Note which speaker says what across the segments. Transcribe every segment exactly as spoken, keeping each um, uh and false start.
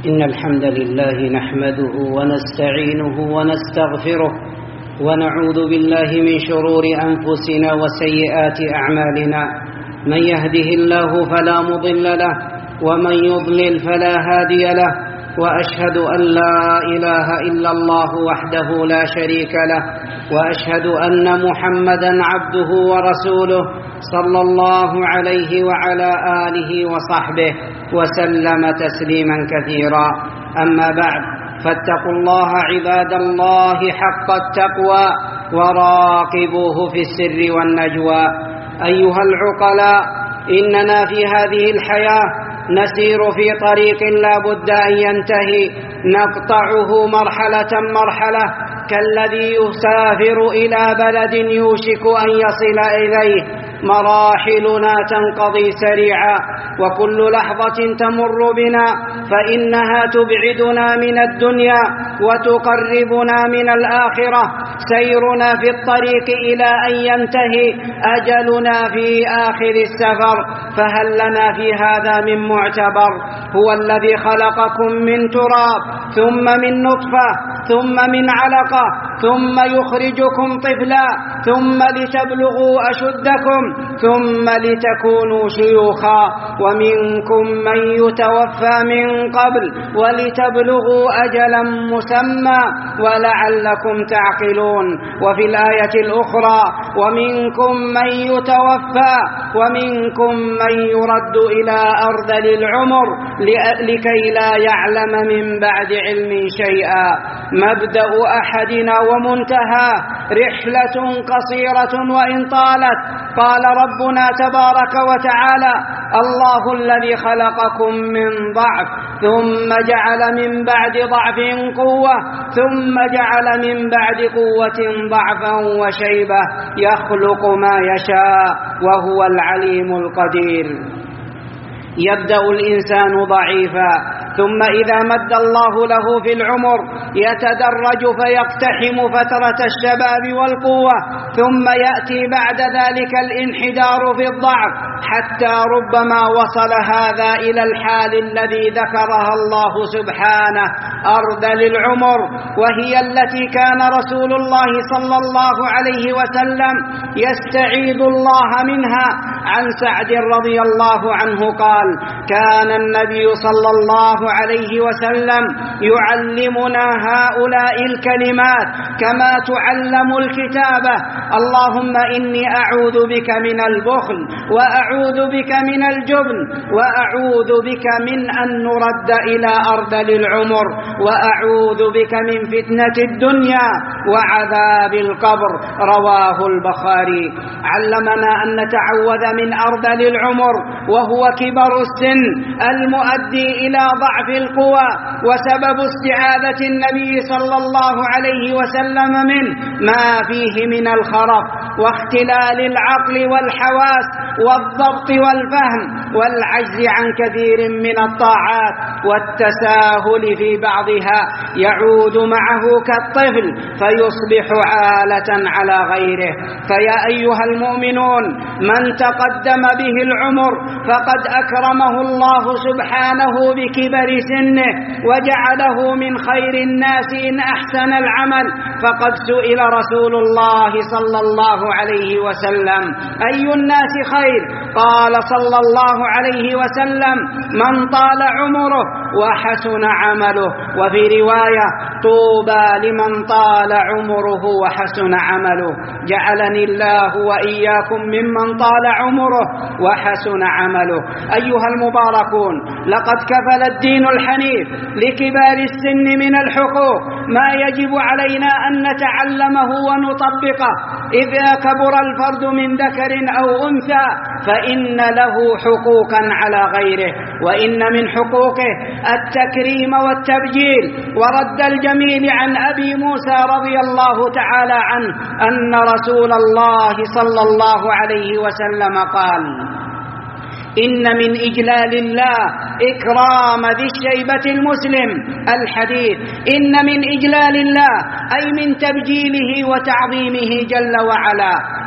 Speaker 1: إن الحمد لله نحمده ونستعينه ونستغفره ونعوذ بالله من شرور أنفسنا وسيئات أعمالنا. من يهده الله فلا مضل له ومن يضلل فلا هادي له، وأشهد أن لا إله إلا الله وحده لا شريك له، وأشهد أن محمدا عبده ورسوله صلى الله عليه وعلى آله وصحبه وسلم تسليما كثيرا. أما بعد، فاتقوا الله عباد الله حق التقوى وراقبوه في السر والنجوى. أيها العقلاء، إننا في هذه الحياة نسير في طريق لا بد أن ينتهي، نقطعه مرحلة مرحلة كالذي يسافر إلى بلد يوشك أن يصل إليه. مراحلنا تنقضي سريعا، وكل لحظة تمر بنا فإنها تبعدنا من الدنيا وتقربنا من الآخرة. سيرنا في الطريق إلى أن ينتهي أجلنا في آخر السفر، فهل لنا في هذا من معتبر؟ هو الذي خلقكم من تراب ثم من نطفة ثم من علقة ثم يخرجكم طفلا ثم لتبلغوا أشدكم ثم لتكونوا شيوخا، ومنكم من يتوفى من قبل ولتبلغوا أجلا مسمى ولعلكم تعقلون. وفي الآية الأخرى: ومنكم من يتوفى ومنكم من يرد إلى أرذل العمر لكي لا يعلم من بعد علم شيئا. مبدأ أحدنا ومنتهى رحلة قصيرة وإن طالت. قال ربنا تبارك وتعالى: الله الذي خلقكم من ضعف ثم جعل من بعد ضعف قوة ثم جعل من بعد قوة ضعفا وشيبة، يخلق ما يشاء وهو العليم القدير. يبدأ الإنسان ضعيفا، ثم إذا مد الله له في العمر يتدرج فيقتحم فترة الشباب والقوة، ثم يأتي بعد ذلك الانحدار في الضعف، حتى ربما وصل هذا إلى الحال الذي ذكرها الله سبحانه: أرذل العمر، وهي التي كان رسول الله صلى الله عليه وسلم يستعيذ الله منها. عن سعد رضي الله عنه قال: كان النبي صلى الله عليه وسلم يعلمنا هؤلاء الكلمات كما تعلم الكتابة: اللهم إني أعوذ بك من البخل، وأعوذ بك من الجبن، وأعوذ بك من أن نرد إلى أرذل العمر، وأعوذ بك من فتنة الدنيا وعذاب القبر. رواه البخاري. علمنا أن نتعوذ من أرذل العمر وهو كبر السن المؤدي إلى ضعف القوى، وسبب استعاذة النبي صلى الله عليه وسلم منه ما فيه من الخرف واختلال العقل والحواس والضبط والفهم والعجز عن كثير من الطاعات والتساهل في بعضها، يعود معه كالطفل فيصبح عالة على غيره. فيا أيها المؤمنون، من تقدم به العمر فقد أكرمه الله سبحانه بكبر سنه وجعله من خير الناس إن أحسن العمل. فقد سئل رسول الله صلى الله عليه وسلم: أي الناس خير؟ قال صلى الله عليه وسلم: من طال عمره وحسن عمله. وفي رواية: طوبى لمن طال عمره وحسن عمله. جعلني الله وإياكم ممن طال عمره وحسن عمله. أيها المباركون، لقد كفل الدين الحنيف لكبار السن من الحقوق ما يجب علينا أن نتعلمه ونطبقه. إذا كبر الفرد من ذكر أو أنثى فإن له حقوقا على غيره، وإن من حقوقه التكريم والتبجيل ورد الجميل. عن أبي موسى رضي الله تعالى عنه أن رسول الله صلى الله عليه وسلم قال: إن من إجلال الله إكرام ذي الشيبة المسلم. الحديث: إن من إجلال الله أي من تبجيله وتعظيمه جل وعلا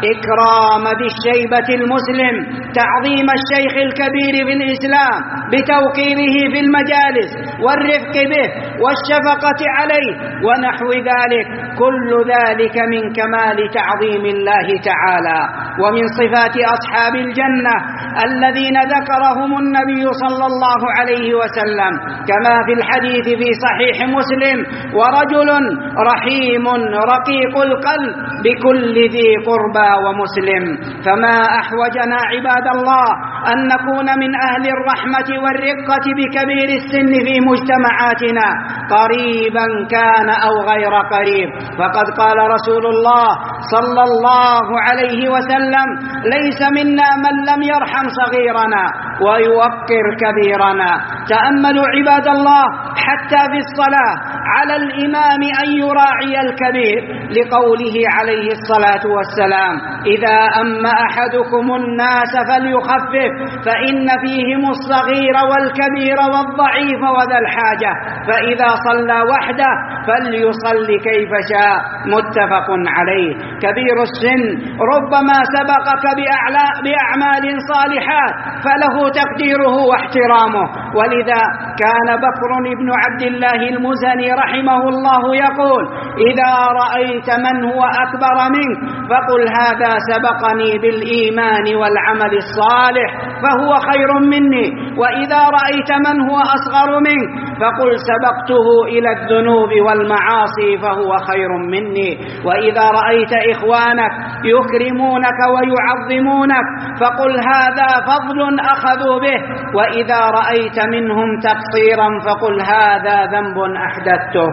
Speaker 1: إكرام ذي الشيبة المسلم، تعظيم الشيخ الكبير في الإسلام بتوقيره في المجالس والرفق به والشفقة عليه ونحو ذلك، كل ذلك من كمال تعظيم الله تعالى. ومن صفات أصحاب الجنة الذين ذكرهم النبي صلى الله عليه وسلم كما في الحديث في صحيح مسلم: ورجل رحيم رقيق القلب بكل ذي قربى ومسلم. فما أحوجنا عباد الله أن نكون من أهل الرحمة والرقة بكبير السن في مجتمعاتنا قريبا كان أو غير قريب، فقد قال رسول الله صلى الله عليه وسلم: ليس منا من لم يرحم صغيرنا ويوقر كبيرنا. تأملوا عباد الله حتى في الصلاة على الإمام أن يراعي الكبير، لقوله عليه الصلاة والسلام: إذا أم أحدكم الناس فليخفف فإن فيهم الصغير والكبير والضعيف وذا الحاجة، فإذا صلى وحده فليصل كيف شاء. متفق عليه. كبير السن ربما سبقك بأعمال صالحات فله تقديره واحترامه، ولذا كان بكر بن عبد الله المزني رحمه الله يقول: إذا رأيت من هو أكبر منك فقل هذا سبقني بالإيمان والعمل الصالح فهو خير مني، وإذا رأيت من هو أصغر منك فقل سبقته إلى الذنوب والمعاصي فهو خير مني، وإذا رأيت إخوانك يكرمونك ويعظمونك فقل هذا فضل أخذوا به، وإذا رأيت منهم تقصيرا فقل هذا ذنب أحدثته.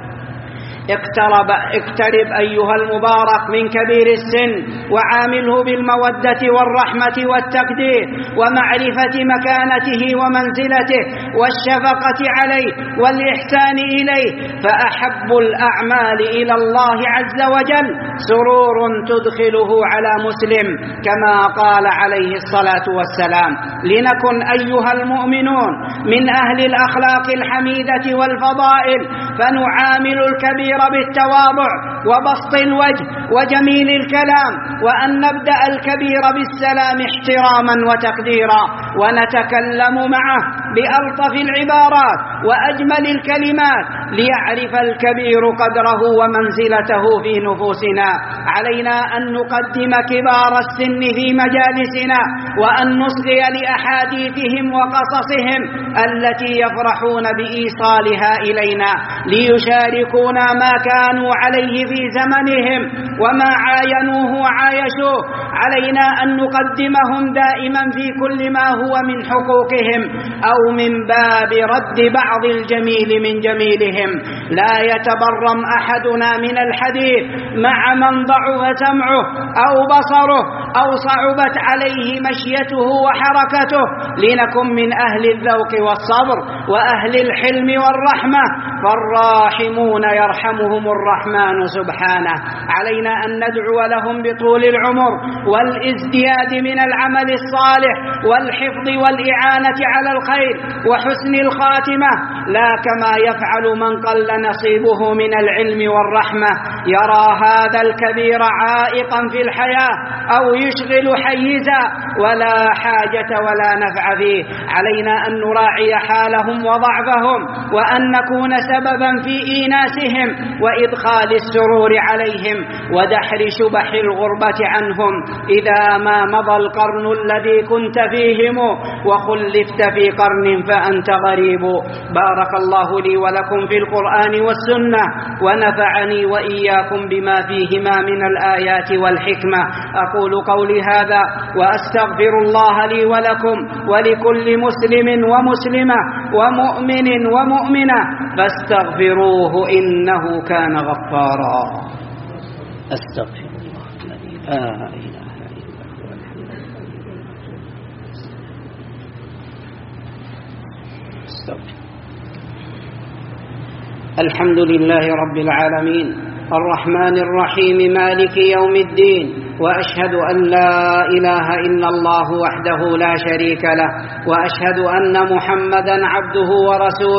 Speaker 1: اقترب اقترب أيها المبارك من كبير السن وعامله بالمودة والرحمة والتقدير ومعرفة مكانته ومنزلته والشفقة عليه والإحسان إليه، فأحب الأعمال إلى الله عز وجل سرور تدخله على مسلم، كما قال عليه الصلاة والسلام: لنكن أيها المؤمنون من أهل الأخلاق الحميدة والفضائل، فنعامل الكبير بالتواضع وبسط الوجه وجميل الكلام، وأن نبدأ الكبير بالسلام احتراما وتقديرا، ونتكلم معه بألطف العبارات وأجمل الكلمات ليعرف الكبير قدره ومنزلته في نفوسنا. علينا أن نقدم كبار السن في مجالسنا، وأن نصغي لأحاديثهم وقصصهم التي يفرحون بإيصالها إلينا ليشاركونا ما كانوا عليه في زمنهم وما عاينوه وعايشوه. علينا أن نقدمهم دائما في كل ما هو من حقوقهم أو من باب رد بعض الجميل من جميلهم. لا يتبرم أحدنا من الحديث مع من ضعف سمعه أو بصره أو صعبت عليه مشيته وحركته، لنكن من أهل الذوق والصبر وأهل الحلم والرحمة، فالراحمون يرحمهم الرحمن سبحانه. علينا أن ندعو لهم بطول العمر والازدياد من العمل الصالح والحفظ والإعانة على الخير وحسن الخاتمة، لا كما يفعل من قل نصيبه من العلم والرحمة، يرى هذا الكبير عائقا في الحياة أو يشغل حيزا ولا حاجة ولا نفع فيه. علينا أن نراعي حالهم وضعفهم، وأن نكون سببا في إيناسهم وإدخال السرور عليهم ودحر شبح الغربة عنهم إذا ما مضى القرن الذي كنت فيهم وخلفت في قرن فأنت غريب. بارك الله لي ولكم في القرآن والسنة، ونفعني وإياكم بما فيهما من الآيات والحكمة. أقول قولي هذا وأستغفر الله لي ولكم ولكل مسلم ومسلمة ومؤمن ومؤمنة فاستغفروه إنه كان غفارا. أستغفر الله الذي لا إله إلا هو الحمد لله رب العالمين الرحمن الرحيم مالك يوم الدين، وأشهد أن لا إله إلا الله وحده لا شريك له، وأشهد أن محمدا عبده ورسوله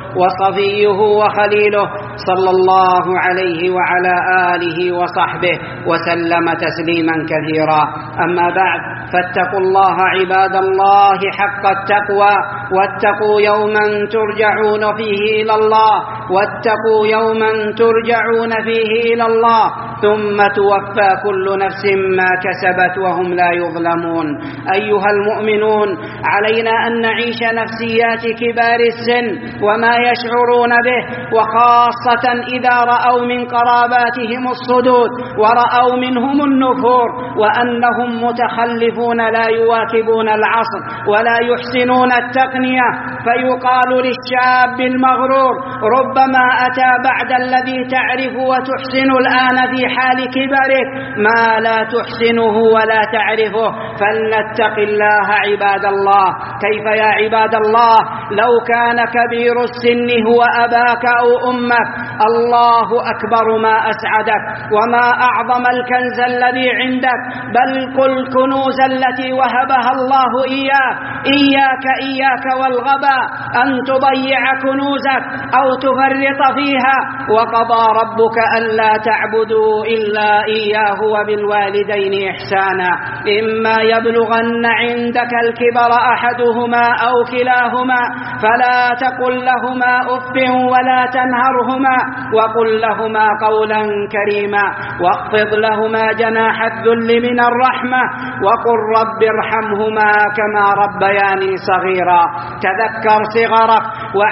Speaker 1: وصفيه وخليله صلى الله عليه وعلى آله وصحبه وسلم تسليما كثيرا. أما بعد، فاتقوا الله عباد الله حق التقوى، واتقوا يوما ترجعون فيه إلى الله واتقوا يوما ترجعون فيه إلى الله ثم توفى كل نفس ما كسبت وهم لا يظلمون. أيها المؤمنون، علينا أن نعيش نفسيات كبار السن وما يشعرون به، وخاصة إذا رأوا من قراباتهم الصدود ورأوا منهم النفور وأنهم متخلفون لا يواكبون العصر ولا يحسنون التقنية، فيقال للشاب المغرور: ربما أتى بعد الذي تعرف وتحسن الآن في حال كبرك ما لا تحسنه ولا تعرفه. فلنتق الله عباد الله. كيف يا عباد الله لو كان كبير السن هو أباك أو أمك؟ الله أكبر ما أسعدك وما أعظم الكنز الذي عندك، بل كل كنوز التي وهبها الله إياك. إياك إياك والغباء أن تضيع كنوزك أو تفرط فيها. وقضى ربك ألا تعبدوا إلا إياه وبالوالدين إحسانا، إما يبلغن عندك الكبر أحدهما أو كلاهما فلا تقل لهما أف ولا تنهرهما، وقل لهما قولا كريما، واخفض لهما جناح الذل من الرحمة، وقل رب ارحمهما كما ربياني صغيرا. تذكر صغرك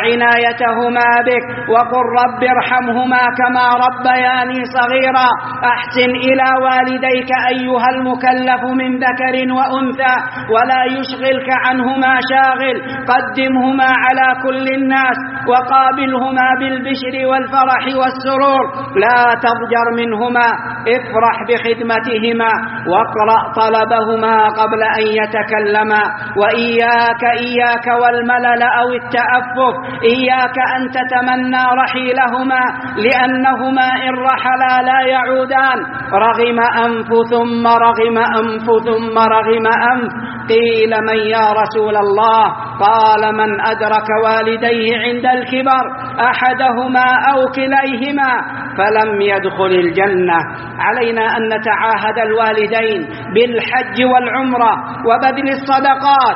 Speaker 1: وعنايتهما بك وقل رب ارحمهما كما ربياني صغيرا. أحسن إلى والديك أيها المكلف من ذكر وأنثى، ولا يشغلك عنهما شاغل. قدمهما على كل الناس وقابلهما بالبشر والفرح والسرور، لا تضجر منهما، افرح بخدمتهما واقرأ طلبهما قبل أن يتكلما. وإياك إياك والملل أو التأفف، إياك أن تتمنى رحيلهما، لأنهما إن رحلا لا يعودان. رغم أنف ثم رغم أنف ثم رغم أنف. قيل من يا رسول الله؟ قال من أدرك والديه عند الكبر أحدهما أو كليهما فلم يدخل الجنة. علينا أن نتعاهد الوالدين بالحج والعمرة وبذل الصدقات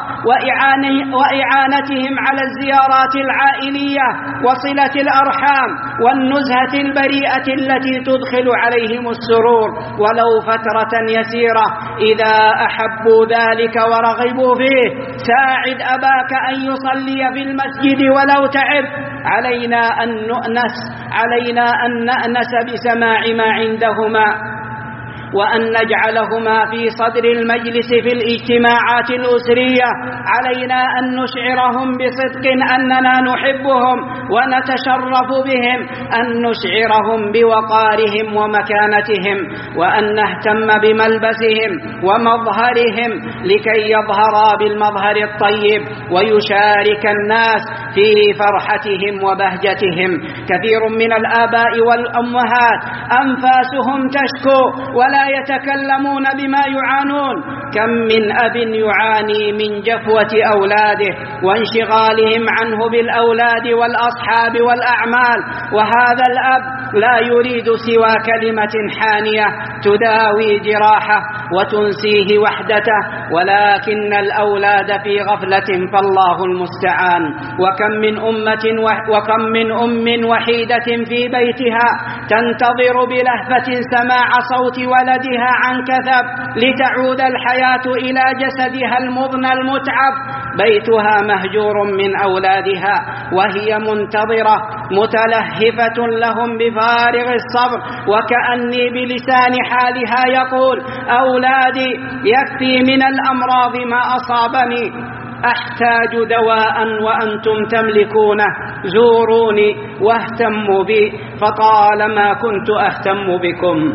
Speaker 1: وإعانتهم على الزيارات العائلية وصلة الأرحام والنزهة البريئة التي تدخل عليهم السرور ولو فترة يسيرة. إذا أحبوا ذلك ورغبوا فيه ساعد أباك أن يصلي في المسجد ولو تعب. علينا أن نؤنس علينا أن نأنس بسماع ما عندهما، وأن نجعلهما في صدر المجلس في الاجتماعات الأسرية. علينا أن نشعرهم بصدق أننا نحبهم ونتشرف بهم، أن نشعرهم بوقارهم ومكانتهم، وأن نهتم بملبسهم ومظهرهم لكي يظهرا بالمظهر الطيب ويشارك الناس في فرحتهم وبهجتهم. كثير من الآباء والأمهات أنفاسهم تشكو ولا يتكلمون بما يعانون. كم من أب يعاني من جفوة أولاده وانشغالهم عنه بالأولاد والأصحاب والأعمال، وهذا الأب لا يريد سوى كلمة حانية تداوي جراحه وتنسيه وحدته، ولكن الأولاد في غفلة فالله المستعان. وكم من أمة وكم من أم وحيدة في بيتها تنتظر بلهفة سماع صوت ولدها عن كثب لتعود الحياة إلى جسدها المضنى المتعب. بيتها مهجور من أولادها وهي منتظرة متلهفة لهم بفارغ الصبر، وكأني بلسان حالها يقول: أولادي يكفي من الأمراض ما أصابني، أحتاج دواء وأنتم تملكونه، زوروني واهتموا بي فطالما كنت أهتم بكم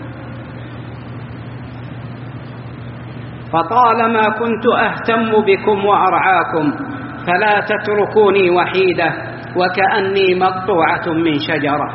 Speaker 1: فطالما كنت أهتم بكم وأرعاكم فلا تتركوني وحيدة وكأني مقطوعة من شجرة.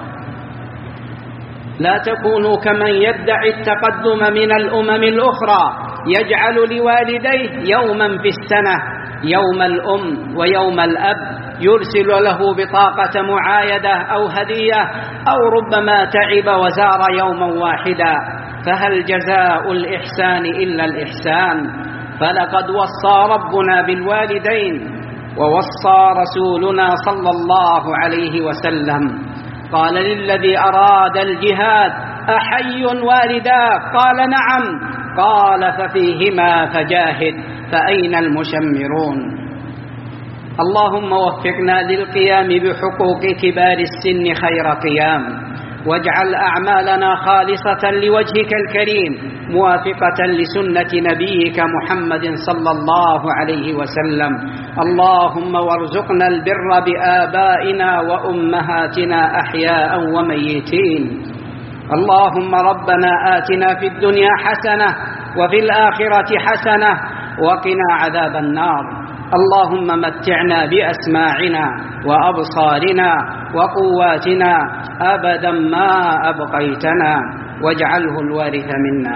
Speaker 1: لا تكونوا كمن يدعي التقدم من الأمم الأخرى، يجعل لوالديه يوما في السنة، يوم الأم ويوم الأب يرسل له بطاقة معايدة أو هدية، أو ربما تعب وزار يوما واحدا، فهل جزاء الإحسان إلا الإحسان؟ فلقد وصى ربنا بالوالدين، ووصى رسولنا صلى الله عليه وسلم، قال للذي أراد الجهاد: أحي والداك؟ قال: نعم. قال: ففيهما فجاهد، فأين المشمرون؟ اللهم وفقنا للقيام بحقوق كبار السن خير قيام، واجعل أعمالنا خالصة لوجهك الكريم موافقة لسنة نبيك محمد صلى الله عليه وسلم. اللهم وارزقنا البر بآبائنا وأمهاتنا أحياء وميتين. اللهم ربنا آتنا في الدنيا حسنة وفي الآخرة حسنة وقنا عذاب النار. اللهم متعنا بأسماعنا وأبصارنا وقواتنا أبدا ما أبقيتنا، واجعله الوارث منا.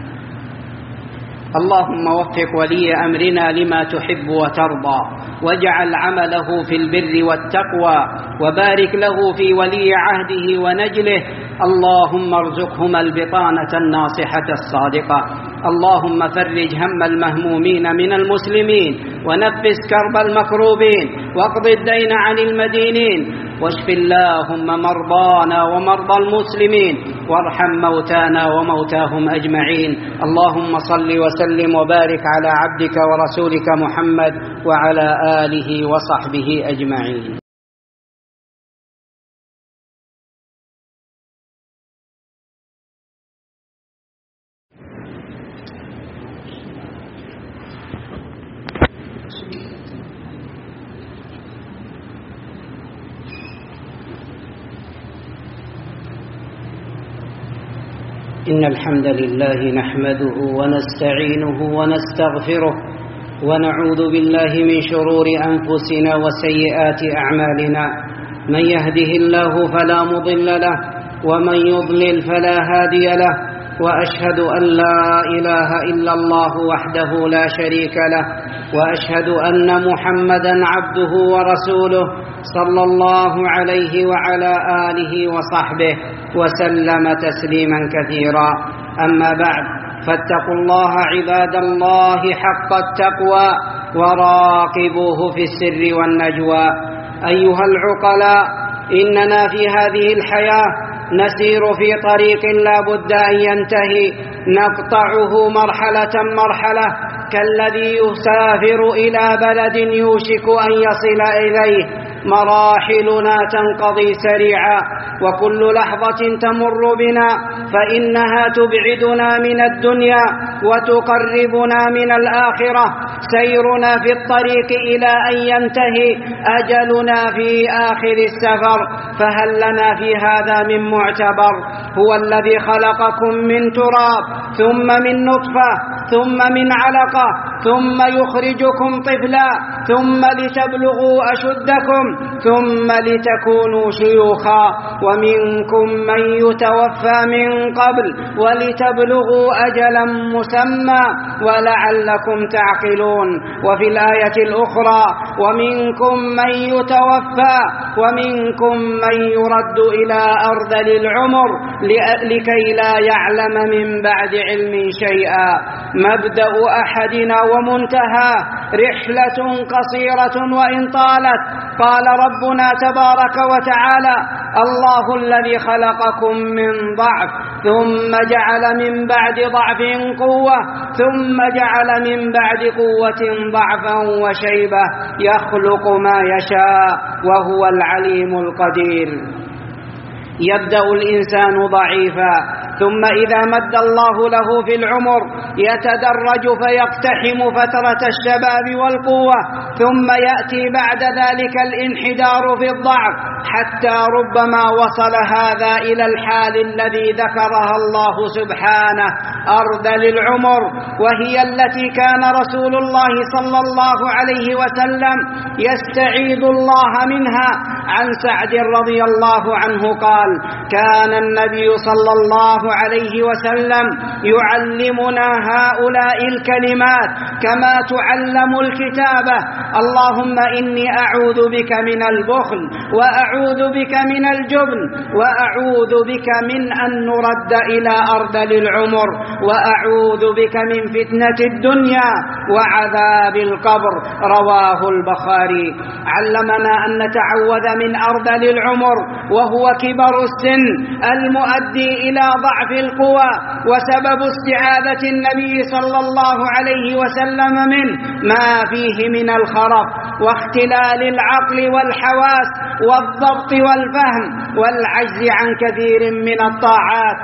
Speaker 1: اللهم وفق ولي أمرنا لما تحب وترضى، واجعل عمله في البر والتقوى، وبارك له في ولي عهده ونجله. اللهم ارزقهما البطانة الناصحة الصادقة. اللهم فرج هم المهمومين من المسلمين، ونفس كرب المكروبين، واقض الدين عن المدينين، واشف اللهم مرضانا ومرضى المسلمين، وارحم موتانا وموتاهم أجمعين. اللهم صل وسلم وبارك على عبدك ورسولك محمد وعلى آله وصحبه أجمعين. إن الحمد لله نحمده ونستعينه ونستغفره، ونعوذ بالله من شرور أنفسنا وسيئات أعمالنا. من يهده الله فلا مضل له، ومن يضلل فلا هادي له، وأشهد أن لا إله إلا الله وحده لا شريك له، وأشهد أن محمدا عبده ورسوله صلى الله عليه وعلى آله وصحبه وسلم تسليما كثيرا. أما بعد، فاتقوا الله عباد الله حق التقوى، وراقبوه في السر والنجوى. أيها العقلاء، إننا في هذه الحياة نسير في طريق لا بد أن ينتهي، نقطعه مرحلة مرحلة، كالذي يسافر إلى بلد يوشك أن يصل إليه. مراحلنا تنقضي سريعا، وكل لحظة تمر بنا فإنها تبعدنا من الدنيا وتقربنا من الآخرة. سيرنا في الطريق إلى أن ينتهي أجلنا في آخر السفر، فهل لنا في هذا من معتبر؟ هو الذي خلقكم من تراب، ثم من نطفة، ثم من علقة، ثم يخرجكم طفلا، ثم لتبلغوا أشدكم، ثم لتكونوا شيوخا، ومنكم من يتوفى من قبل ولتبلغوا أجلا مسمى ولعلكم تعقلون. وفي الآية الأخرى: ومنكم من يتوفى ومنكم من يرد إلى أرذل العمر لكي لا يعلم من بعد علم شيئا. مبدأ أحدنا ومنتهى رحلة قصيرة وإن طالت. قال ربنا تبارك وتعالى: الله الذي خلقكم من ضعف ثم جعل من بعد ضعف قوة، ثم جعل من بعد قوة ضعفا وشيبة، يخلق ما يشاء وهو العليم القدير. يبدأ الإنسان ضعيفا، ثم إذا مد الله له في العمر يتدرج فيقتحم فترة الشباب والقوة، ثم يأتي بعد ذلك الانحدار في الضعف، حتى ربما وصل هذا إلى الحال الذي ذكرها الله سبحانه: أرذل العمر، وهي التي كان رسول الله صلى الله عليه وسلم يستعيذ الله منها عن سعد رضي الله عنه قال: كان النبي صلى الله عليه وسلم يعلمنا هؤلاء الكلمات كما تعلم الكتابة: اللهم إني أعوذ بك من البخل، وأعوذ بك من الجبن، وأعوذ بك من أن نرد إلى أرذل العمر، وأعوذ بك من فتنة الدنيا وعذاب القبر. رواه البخاري. علمنا أن نتعوذ من أرذل العمر وهو كبر السن المؤدي إلى ضعف القوى، وسبب استعاذة النبي صلى الله عليه وسلم منه ما فيه من الخرف واختلال العقل والحواس والضبط والفهم والعجز عن كثير من الطاعات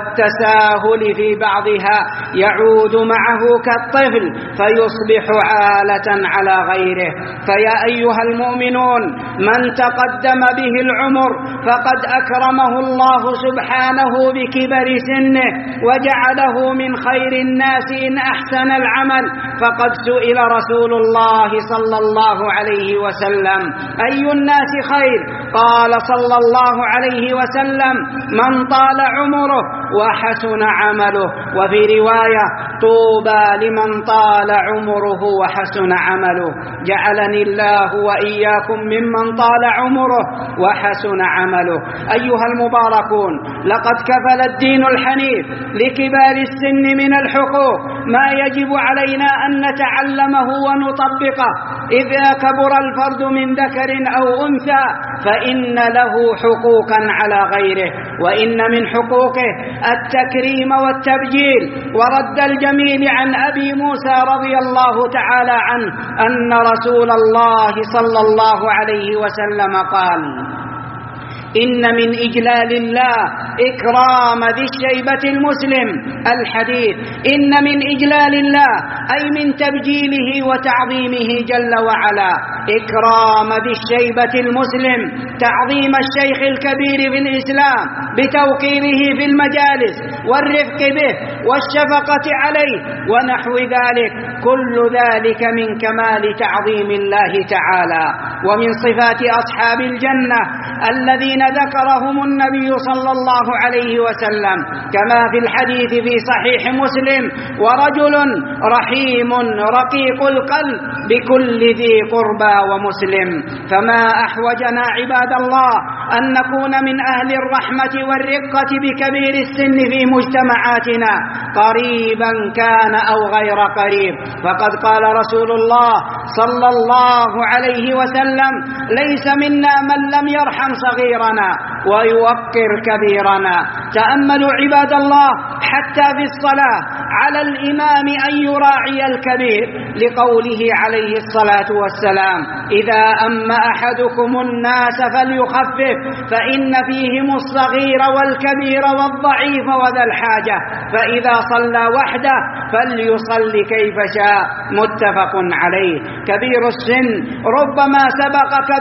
Speaker 1: والتساهل في بعضها، يعود معه كالطفل فيصبح عالة على غيره. فيا أيها المؤمنون، من تقدم به العمر فقد أكرمه الله سبحانه بكبر سنه وجعله من خير الناس إن أحسن العمل. فقد سئل رسول الله صلى الله عليه وسلم: أي الناس خير؟ قال صلى الله عليه وسلم: من طال عمره وحسن عمله. وفي رواية: طوبى لمن طال عمره وحسن عمله. جعلني الله وإياكم ممن طال عمره وحسن عمله. أيها المباركون، لقد كفل الدين الحنيف لكبار السن من الحقوق ما يجب علينا أن نتعلمه ونطبقه. إذا كبر الفرد من ذكر أو أنثى فإن له حقوقا على غيره، وإن من حقوقه التكريم والتبجيل ورد الجميل. عن أبي موسى رضي الله تعالى عنه أن رسول الله صلى الله عليه وسلم قال: إن من إجلال الله إكرام ذي الشيبة المسلم. الحديث: إن من إجلال الله أي من تبجيله وتعظيمه جل وعلا إكرام ذي الشيبة المسلم، تعظيم الشيخ الكبير في الإسلام بتوقيره في المجالس والرفق به والشفقة عليه ونحو ذلك. كل ذلك من كمال تعظيم الله تعالى. ومن صفات أصحاب الجنة الذين ذكرهم النبي صلى الله عليه وسلم كما في الحديث في صحيح مسلم: ورجل رحيم رقيق القلب بكل ذي قربى ومسلم. فما أحوجنا عباد الله أن نكون من أهل الرحمة والرقة بكبير السن في مجتمعاتنا، قريبا كان أو غير قريب. فقد قال رسول الله صلى الله عليه وسلم: ليس منا من لم يرحم صغيرنا ويوقر كبيرنا. تأملوا عباد الله حتى في الصلاة على الإمام أن يراعي الكبير، لقوله عليه الصلاة والسلام: إذا أم أحدكم الناس فليخفف فإن فيهم الصغير والكبير والضعيف وذا الحاجة، فإذا صلى وحده فليصل كيف شاء. متفق عليه. كبير السن ربما سبقك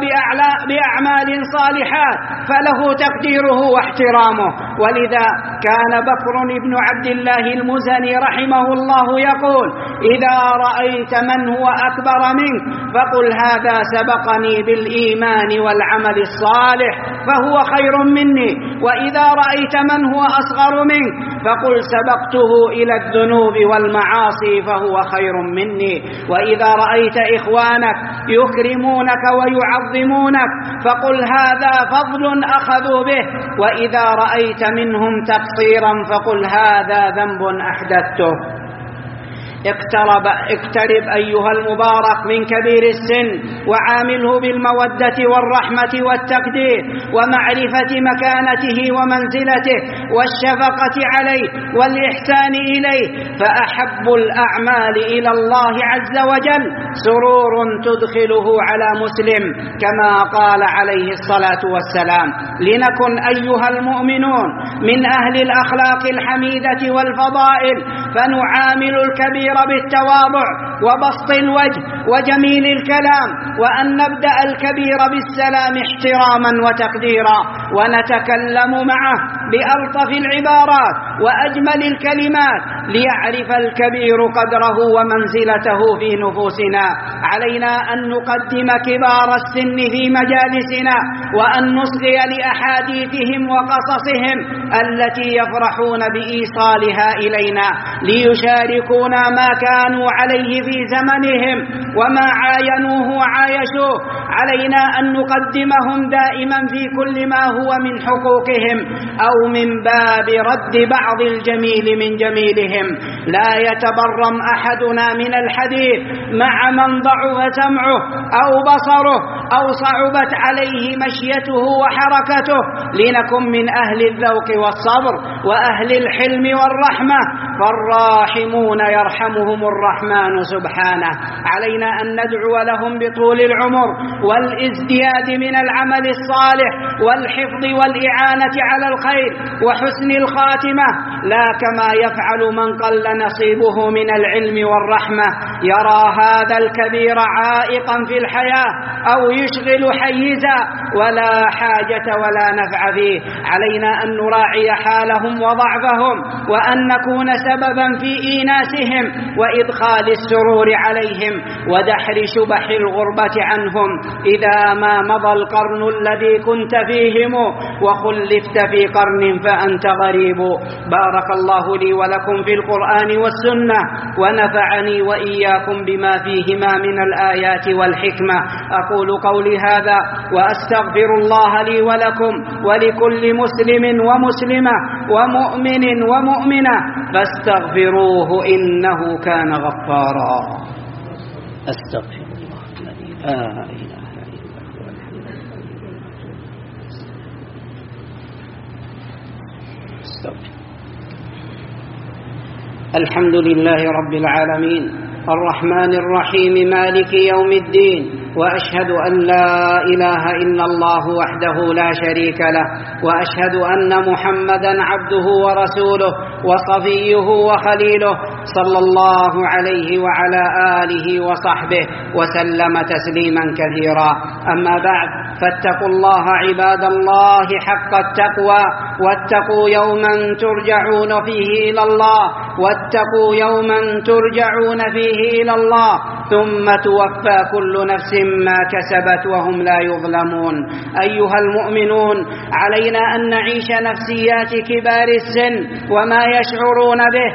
Speaker 1: بأعمال صالحات فله تقديره واحترامه. ولذا كان بكر بن عبد الله المزني رحمه الله يقول: إذا رأيت من هو أكبر منك فقل هذا سبقني بالإيمان والعمل الصالح فهو خير مني، وإذا رأيت من هو أصغر منك فقل سبقته إلى الذنوب والمعاصي فهو خير مني، وإذا رأيت إخوانك يكرمونك ويعظمونك فقل هذا فضل أخذوا به، وإذا رأيت منهم تقصيرا فقل هذا ذنب أحدثته. اقترب اقترب أيها المبارك من كبير السن وعامله بالمودة والرحمة والتقدير ومعرفة مكانته ومنزلته والشفقة عليه والإحسان إليه، فأحب الأعمال إلى الله عز وجل سرور تدخله على مسلم كما قال عليه الصلاة والسلام: لنكن أيها المؤمنون من أهل الأخلاق الحميدة والفضائل، فنعامل الكبير بالتواضع وبسط الوجه وجميل الكلام، وأن نبدأ الكبير بالسلام احتراما وتقديرا، ونتكلم معه بألطف العبارات وأجمل الكلمات ليعرف الكبير قدره ومنزلته في نفوسنا. علينا أن نقدم كبار السن في مجالسنا وأن نصغي لأحاديثهم وقصصهم التي يفرحون بإيصالها إلينا ليشاركونا ما كانوا عليه في زمنهم وما عاينوه وعايشوه. علينا أن نقدمهم دائما في كل ما هو من حقوقهم أو من باب رد بعض الجميل من جميلهم. لا يتبرم أحدنا من الحديث مع من ضعف سمعه أو بصره أو صعبت عليه مشيته وحركته، لنكن من أهل الذوق والصبر وأهل الحلم والرحمة، فالراحمون يرحمهم الرحمن سبحانه. علينا أن ندعو لهم بطول العمر والازدياد من العمل الصالح والحفظ والإعانة على الخير وحسن الخاتمة، لا كما يفعل من قل نصيبه من العلم والرحمة، يرى هذا الكبير عائقا في الحياة أو يشغل حيزا ولا حاجة ولا نفع فيه. علينا أن نراعي حالهم وضعفهم وأن نكون سببا في إيناسهم وإدخال السرور عليهم ودحر شبح الغربة عنهم إذا ما مضى القرن الذي كنت فيهم وخلفت في قرن فأنت غريب. بارك الله لي ولكم في القرآن والسنة ونفعني وإياكم بما فيهما من الآيات والحكمة. أقول قولي هذا وأستغفر الله لي ولكم ولكل مسلم ومسلمة ومؤمن ومؤمنة فاستغفروه إنه كان غفارا. أستغفر الله الذي لا إله إلا هو استغفر. الحمد لله رب العالمين الرحمن الرحيم مالك يوم الدين، وأشهد أن لا إله إلا الله وحده لا شريك له، وأشهد أن محمدا عبده ورسوله وصفيه وخليله صلى الله عليه وعلى آله وصحبه وسلم تسليما كثيرا. أما بعد، فاتقوا الله عباد الله حق التقوى، واتقوا يوما ترجعون فيه إلى الله واتقوا يوما ترجعون فيه إلى الله ثم توفى كل نفس ما كسبت وهم لا يظلمون. أيها المؤمنون، علينا أن نعيش نفسيات كبار السن وما يشعرون به،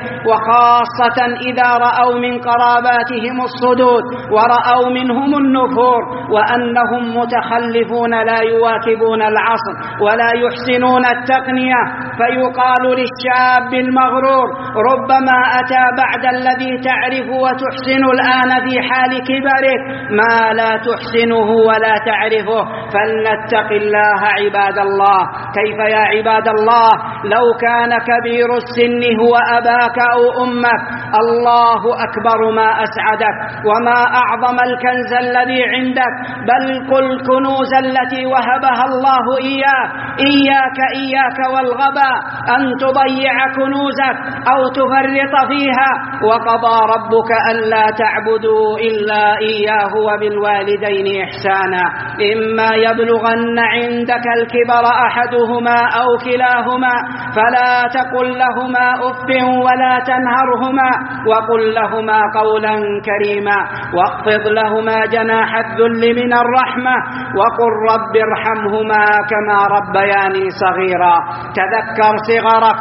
Speaker 1: وخاصة إذا رأوا من قراباتهم الصدود ورأوا منهم النفور وأنهم متخلفون لا يواكبون العصر ولا يحسنون التقنية، فيقال للشاب المغرور ربما أتى بعد الذي تعرف وتحسن الآن في حال كبرك ما لا تحسنه ولا تعرفه. فلنتق الله عباد الله. كيف يا عباد الله لو كان كبير السن هو أباك أو أمك؟ الله أكبر ما أسعدك وما أعظم الكنز الذي عندك، بل كل كنوز التي وهبها الله إياك. إياك إياك والغباء أن تضيع كنوزك أو تفرط فيها. وقضى ربك ألا تعبدوا إلا إياه وبالوالدين إحسانا، إما يبلغن عندك الكبر أحدهما أو كلاهما فلا تقل لهما أف ولا تنهرهما وقل لهما قولا كريما، واخفض لهما جناح الذل من الرحمة وقل رب ارحمهما كما ربياني صغيرا. تذكر صغرك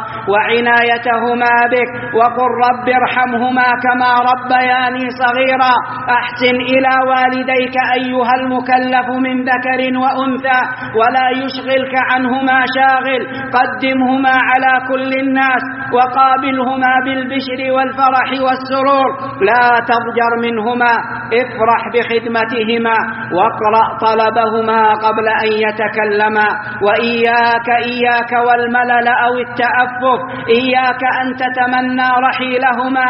Speaker 1: وعنايتهما بك وقل رب ارحمهما كما ربياني صغيرا. أحسن إلى والديك أيها المكلف من ذكر وأنثى ولا يشغلك عنهما شاغل. قدمهما على كل الناس وقابلهما بالبشر والفرح والسرور، لا تضجر منهما، افرح بخدمتهما واقرأ طلبهما قبل أن يتكلما. وإياك إياك والملل أو التأفف، إياك أن تتمنى رحيلهما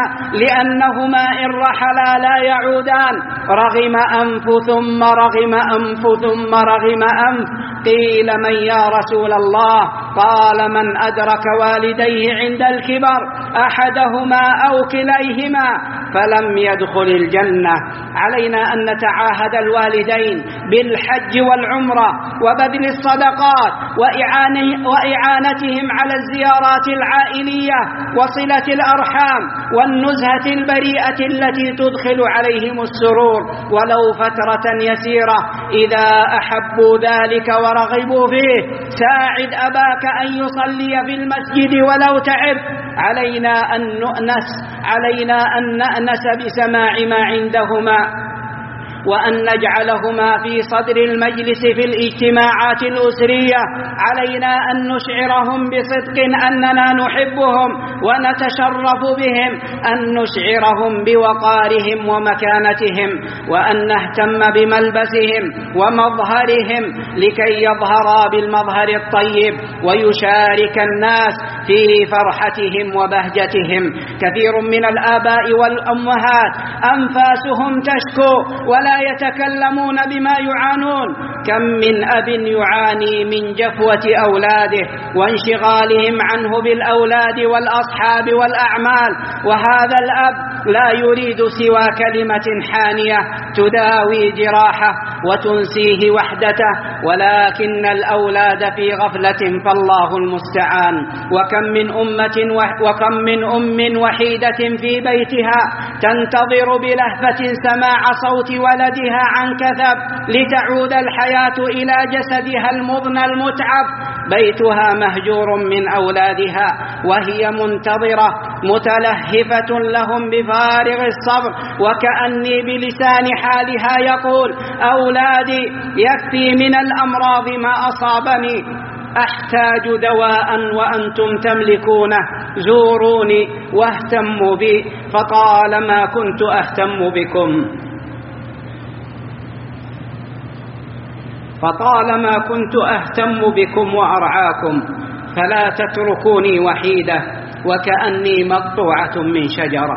Speaker 1: لأنهما إن رحلا لا يعودان. رغم أنف ثم رغم أنف ثم رغم أنف. قيل من يا رسول الله؟ قال من أدرك والديه عند الكبر أحدهما أو كليهما فلم يدخل الجنة. علينا أن نتعاهد الوالدين بالحج والعمرة وبذل الصدقات وإعانتهم على الزيارات العائلية وصلة الأرحام والنزهة البريئة التي تدخل عليهم السرور ولو فترة يسيرة. إذا أحبوا ذلك ورغبوا فيه ساعد أباك أن يصلي في المسجد ولو تعب. علينا أن نؤنس علينا أن نأنس بسماع ما عندهما وأن نجعلهما في صدر المجلس في الاجتماعات الأسرية. علينا أن نشعرهم بصدق أننا نحبهم ونتشرف بهم، أن نشعرهم بوقارهم ومكانتهم، وأن نهتم بملبسهم ومظهرهم لكي يظهرا بالمظهر الطيب ويشارك الناس في فرحتهم وبهجتهم. كثير من الآباء والأمهات أنفاسهم تشكو ولا يتكلمون بما يعانون. كم من أب يعاني من جفوة أولاده وانشغالهم عنه بالأولاد والأصحاب والأعمال، وهذا الأب لا يريد سوى كلمة حانية تداوي جراحه وتنسيه وحدته، ولكن الأولاد في غفلة فالله المستعان. وكم من أمة وكم من أم وحيدة في بيتها تنتظر بلهفة سماع صوت ولدها عن كثب لتعود الحياة إلى جسدها المضنى المتعب. بيتها مهجور من أولادها وهي منتظرة متلهفة لهم بفارغ الصبر، وكأني بلسان حالها يقول: أولادي يكفي من الأمراض ما أصابني، أحتاج دواء وأنتم تملكونه، زوروني واهتموا بي فطالما كنت أهتم بكم فطالما كنت أهتم بكم وأرعاكم فلا تتركوني وحيدة وكأني مقطوعة من شجرة.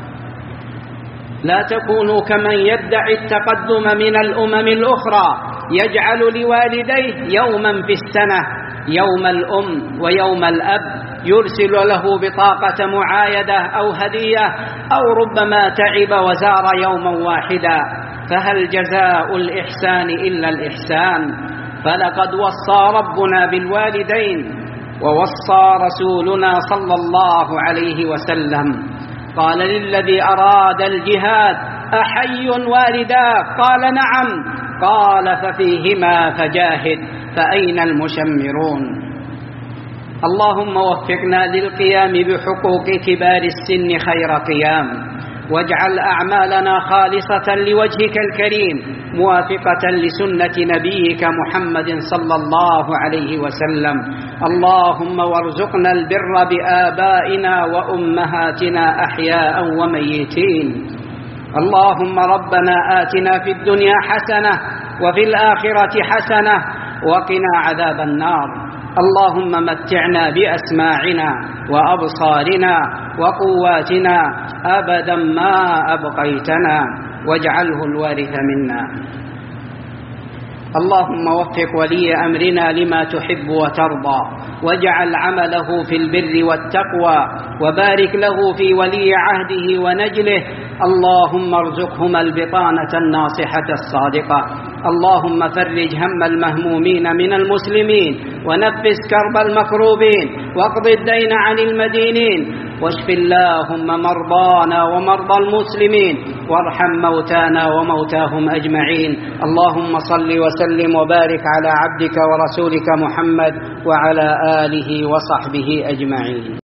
Speaker 1: لا تكونوا كمن يدعي التقدم من الأمم الأخرى، يجعل لوالديه يوما في السنة، يوم الأم ويوم الأب، يرسل له بطاقة معايدة أو هدية، أو ربما تعب وزار يوما واحدا. فهل جزاء الإحسان إلا الإحسان؟ فلقد وصى ربنا بالوالدين، ووصى رسولنا صلى الله عليه وسلم. قال للذي أراد الجهاد: أحي والداك؟ قال: نعم. قال: ففيهما فجاهد، فأين المشمرون؟ اللهم وفقنا للقيام بحقوق كبار السن خير قيام، واجعل أعمالنا خالصة لوجهك الكريم موافقة لسنة نبيك محمد صلى الله عليه وسلم. اللهم وارزقنا البر بآبائنا وأمهاتنا أحياء وميتين. اللهم ربنا آتنا في الدنيا حسنة وفي الآخرة حسنة وقنا عذاب النار. اللهم متعنا بأسماعنا وأبصارنا وقواتنا أبدا ما أبقيتنا، واجعله الوارث منا. اللهم وفق ولي أمرنا لما تحب وترضى، واجعل عمله في البر والتقوى، وبارك له في ولي عهده ونجله. اللهم ارزقهما البطانة الناصحة الصادقة. اللهم فرج هم المهمومين من المسلمين، ونفس كرب المكروبين، واقض الدين عن المدينين، واشف اللهم مرضانا ومرضى المسلمين، وارحم موتانا وموتاهم أجمعين. اللهم صل وسلم وبارك على عبدك ورسولك محمد وعلى آله وصحبه أجمعين.